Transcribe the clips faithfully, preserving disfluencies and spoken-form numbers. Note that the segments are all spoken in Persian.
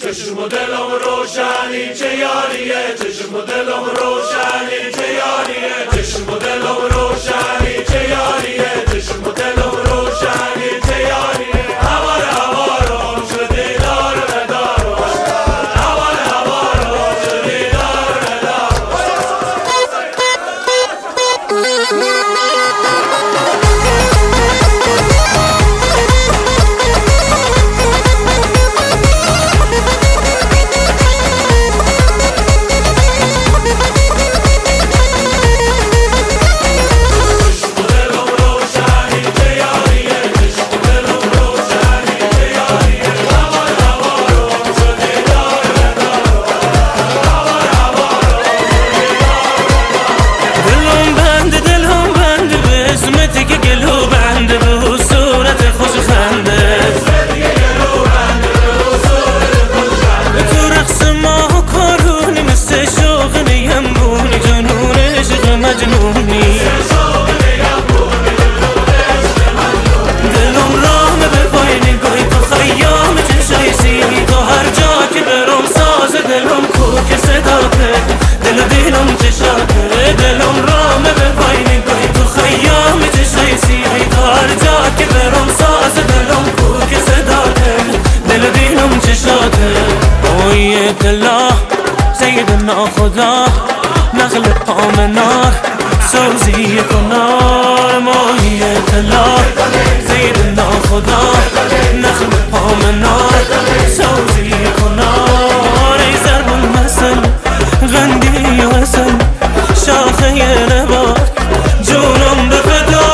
چشم و دلم روشنی چه یاریه، چشم و دلم روشنی چه یاریه، چشم و دلم روشنی چه یاریه، چشم و دلم روشنی چه یاریه. هوار هوارم شدی دار ندارم، هوار هوارم شدی دار ندارم. الله سيدنا خدا نخل قام النار سوزي كنار ماهية الله سيدنا خدا نخل قام النار سوزي كنار زرب المثل غندي وسل شاخي نبات جونم بفدا.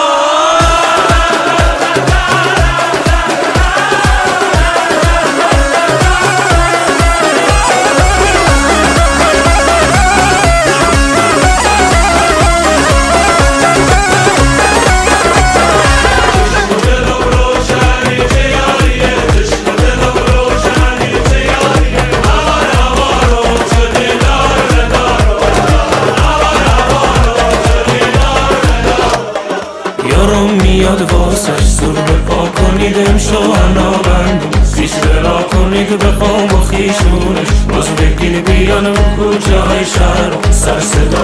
میاد واسش زور به پا کنید امشوهنا بندم پیش برا کنید بخوام و خیشونش باز بگین بیان و کوچه های شهر سر صدا